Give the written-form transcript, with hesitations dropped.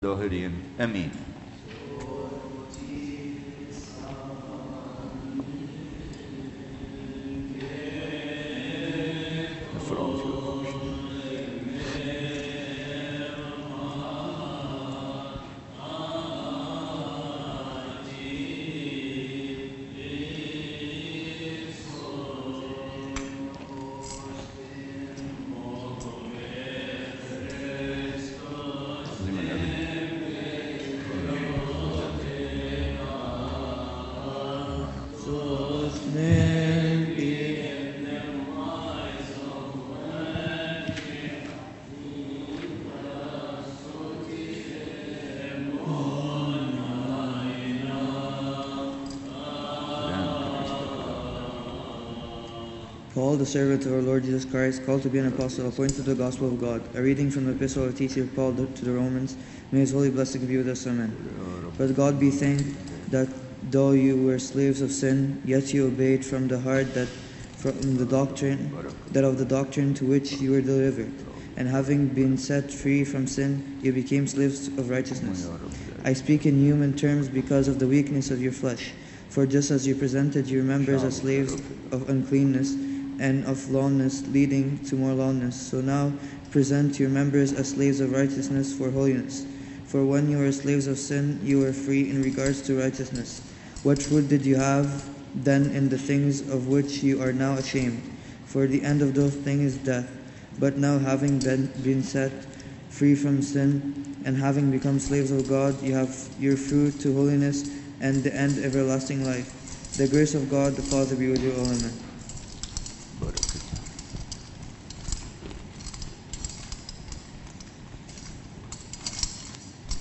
ظاهرين امين. Paul, the servant of our Lord Jesus Christ, called to be an apostle, appointed to the gospel of God. A reading from the epistle of teacher Paul to the Romans. May his holy blessing be with us. Amen. But God be thanked that though you were slaves of sin, yet you obeyed from the heart of the doctrine to which you were delivered. And having been set free from sin, you became slaves of righteousness. I speak in human terms because of the weakness of your flesh. For just as you presented your members as slaves of uncleanness and of lawlessness, leading to more lawlessness, so now present your members as slaves of righteousness for holiness. For when you were slaves of sin, you were free in regards to righteousness. What fruit did you have then in the things of which you are now ashamed? For the end of those things is death. But now, having been set free from sin and having become slaves of God, you have your fruit to holiness and the end everlasting life. The grace of God the Father be with you all. Amen.